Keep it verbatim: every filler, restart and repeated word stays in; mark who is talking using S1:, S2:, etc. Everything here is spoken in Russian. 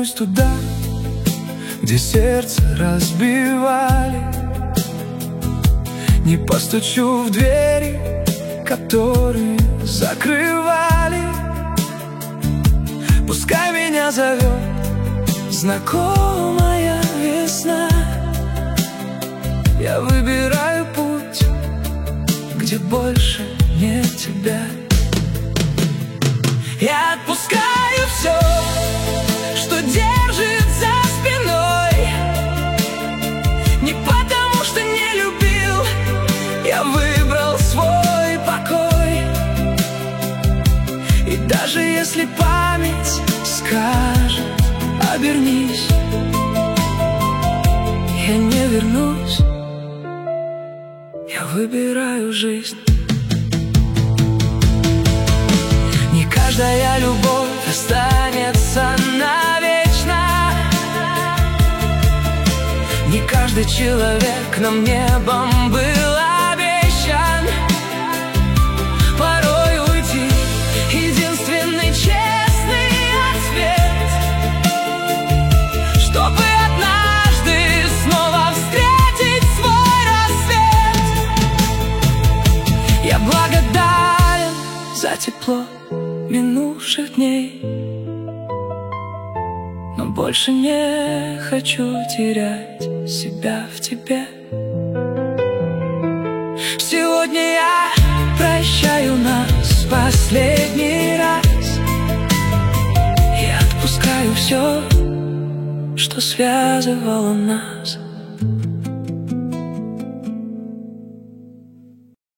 S1: вернусь туда, где сердце разбивали. Не постучу в двери, которые закрывали. Пускай меня зовет знакомая весна. Я выбираю путь, где больше нет тебя. Я отпускаю все, что держит за спиной. Не потому, что не любил, я выбрал свой покой. И даже если память скажет: обернись, я не вернусь. Я выбираю жизнь. Не каждая любовь останется навечно. Не каждый человек нам небом был обещан. Порой уйти — единственный честный ответ, чтобы однажды снова встретить свой рассвет. Я благодарен за тепло минувших дней, но больше не хочу терять себя в тебе. Сегодня я прощаю нас в последний раз и отпускаю все, что связывало нас.